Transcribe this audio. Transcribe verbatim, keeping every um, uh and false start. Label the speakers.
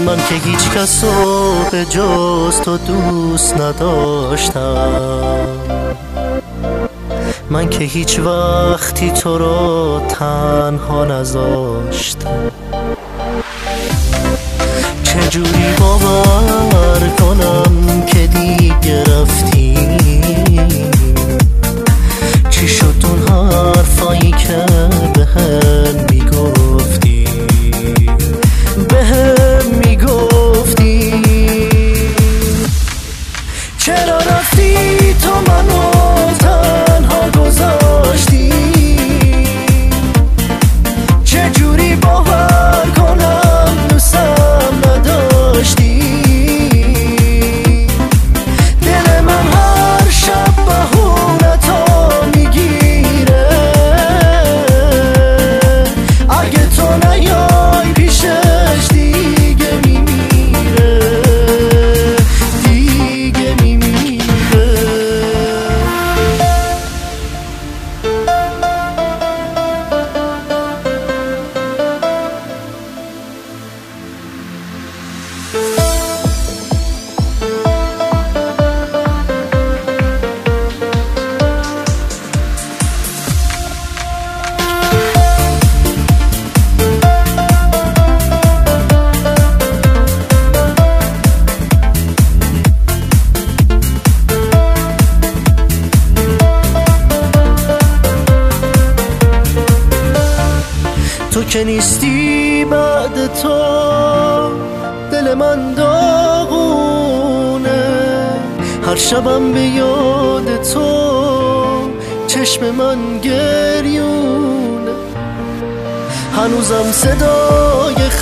Speaker 1: من که هیچ کسو به جز تو دوست نداشتم، من که هیچ وقتی تو رو تنها نذاشتم. چجوری باور کنم که دیگه رفتی؟ چی شد اون حرفایی که بهم میگفتی بهم میگفتی؟ چرا رفتی تو منو تنها گذاشتی؟ چجوری باور کنم دوستم نداشتی؟ دل من هر شب بهونتو میگیره، اگه تو نیای پیشش دیگه میمیره، دیگه میمیره. تو که نیستی بعد تو دل من داغونه، هر شبم به یاد تو چشم من گریونه. هنوزم صدای